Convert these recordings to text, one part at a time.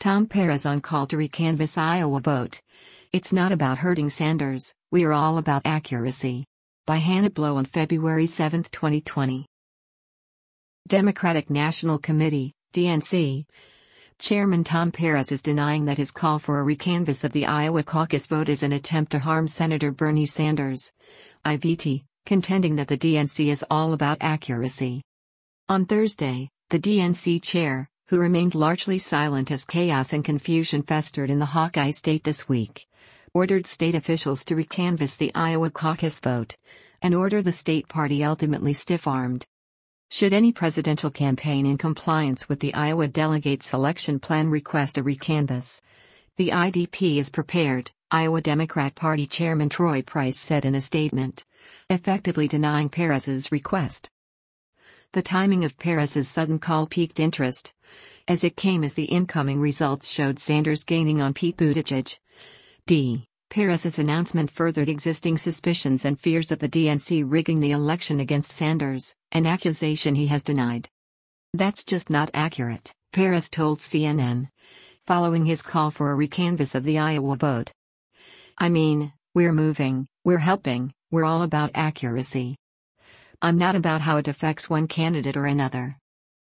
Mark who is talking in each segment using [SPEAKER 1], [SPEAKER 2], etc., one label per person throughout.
[SPEAKER 1] Tom Perez on call to recanvass Iowa vote. It's not about hurting Sanders, we are all about accuracy. By Hannah Blow on February 7, 2020. Democratic National Committee, DNC. Chairman Tom Perez is denying that his call for a recanvass of the Iowa caucus vote is an attempt to harm Senator Bernie Sanders. IVT, contending that the DNC is all about accuracy. On Thursday, the DNC chair, who remained largely silent as chaos and confusion festered in the Hawkeye state this week, ordered state officials to recanvass the Iowa caucus vote, an order the state party ultimately stiff-armed. Should any presidential campaign in compliance with the Iowa delegate selection plan request a recanvass, the IDP is prepared, Iowa Democrat Party Chairman Troy Price said in a statement, effectively denying Perez's request. The timing of Perez's sudden call piqued interest, as it came as the incoming results showed Sanders gaining on Pete Buttigieg. Perez's announcement furthered existing suspicions and fears of the DNC rigging the election against Sanders, an accusation he has denied. That's just not accurate, Perez told CNN, following his call for a recanvass of the Iowa vote. I mean, we're moving, we're helping, we're all about accuracy. I'm not about how it affects one candidate or another.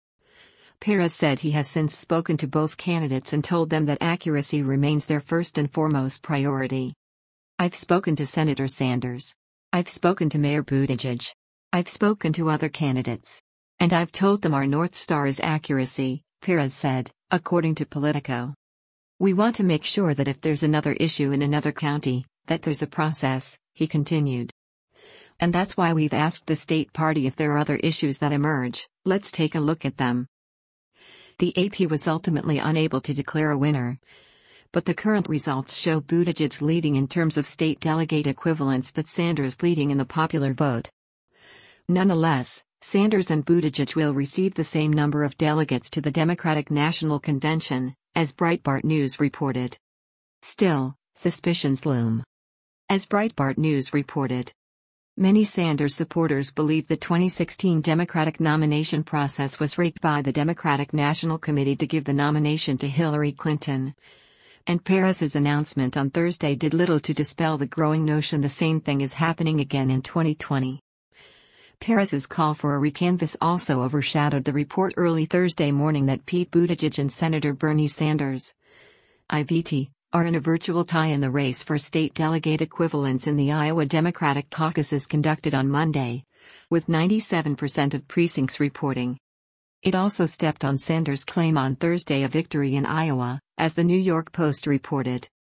[SPEAKER 1] Perez said he has since spoken to both candidates and told them that accuracy remains their first and foremost priority. I've spoken to Senator Sanders. I've spoken to Mayor Buttigieg. I've spoken to other candidates. And I've told them our North Star is accuracy, Perez said, according to Politico. We want to make sure that if there's another issue in another county, that there's a process, he continued. And that's why we've asked the state party if there are other issues that emerge, let's take a look at them. The AP was ultimately unable to declare a winner. But the current results show Buttigieg leading in terms of state delegate equivalents but Sanders leading in the popular vote. Nonetheless, Sanders and Buttigieg will receive the same number of delegates to the Democratic National Convention, as Breitbart News reported. Still, suspicions loom. As Breitbart News reported, many Sanders supporters believe the 2016 Democratic nomination process was rigged by the Democratic National Committee to give the nomination to Hillary Clinton. And Perez's announcement on Thursday did little to dispel the growing notion the same thing is happening again in 2020. Perez's call for a recanvass also overshadowed the report early Thursday morning that Pete Buttigieg and Senator Bernie Sanders, IVT, are in a virtual tie in the race for state delegate equivalents in the Iowa Democratic caucuses conducted on Monday, with 97% of precincts reporting. It also stepped on Sanders' claim on Thursday of victory in Iowa, as the New York Post reported.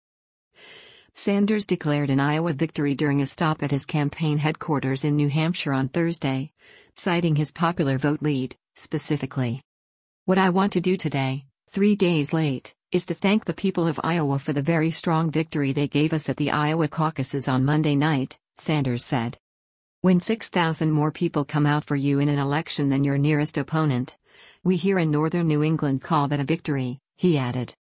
[SPEAKER 1] Sanders declared an Iowa victory during a stop at his campaign headquarters in New Hampshire on Thursday, citing his popular vote lead, specifically. What I want to do today, 3 days late, is to thank the people of Iowa for the very strong victory they gave us at the Iowa caucuses on Monday night, Sanders said. When 6,000 more people come out for you in an election than your nearest opponent, we here in northern New England call that a victory, he added.